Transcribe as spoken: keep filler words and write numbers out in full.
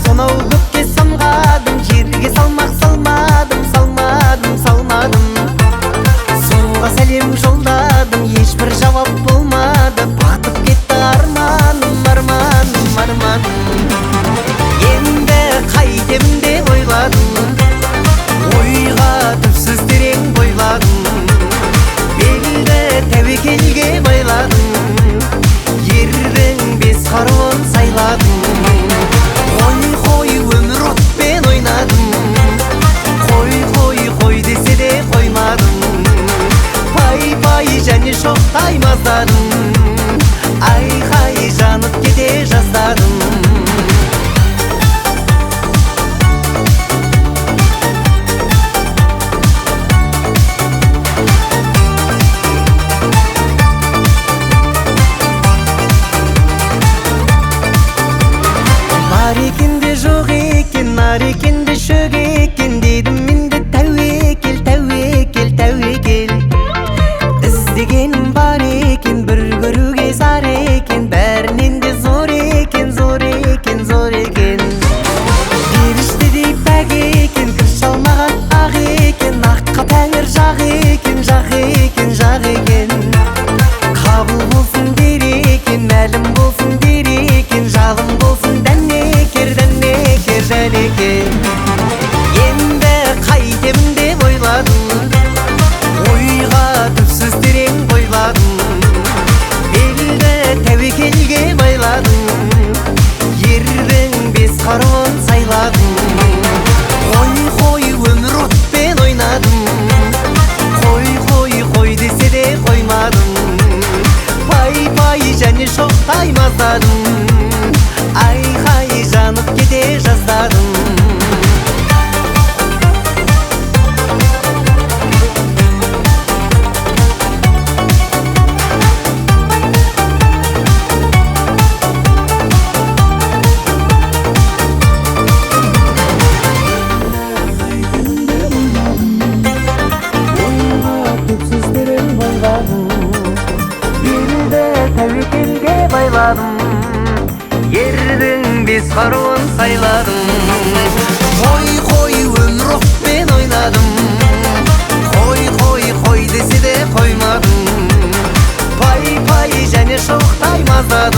сонау көкке самғадым, жерге салмақ салмадым, салмадым, салмадым. Сұлуға сәлем жолдадым, ешбір жауап болмады. Батып кетті арманым, арманым, арманым. Енді қайтем деп ойладым, ойға түпсіз терең бойладым. Белді тәуекелге байладым, ердің бес қаруын сайладым. Қой, қой, өмір отпен ойнадым, қой, қой, қой десе де қоймадым. Пай, пай, және шоқтай маздадым, айқай жанып кете жаздадым. Бар екен де жоқ екен, нар екен де шөк екен, дедім мен де тәуекел, тәуекел, тәуекел. Іздегенім бар екен, бір көруге зар екен, бәрінен де зор екен, зор екен, зор екен. Періштедей пәк екен, кір шалмаған ақ екен, аққа тәңір жақ екен, жақ екен, жақ екен. Қабыл болсын дер екен, мәлім болсын дер екен, жалым болсын дәнекер, дәнекер, дәнекер. Енді қайтемін деп ойладым, ойға түпсіз терең бойладым. Белді тәуекелге байладым, ердің бес қаруын сайладым. Қой, қой, өмір отпен ойнадым, қой, қой, қой десе де қоймадым. Пай, пай, және шоқтай маздадым, айқай жанып кете жаздадым. Тәуекелге байладым, ердің бес қаруын сайладым. Қой, қой, өмір отпен ойнадым, қой, қой, қой десе де қоймадым. Пай, пай, және шоқтай маздадым.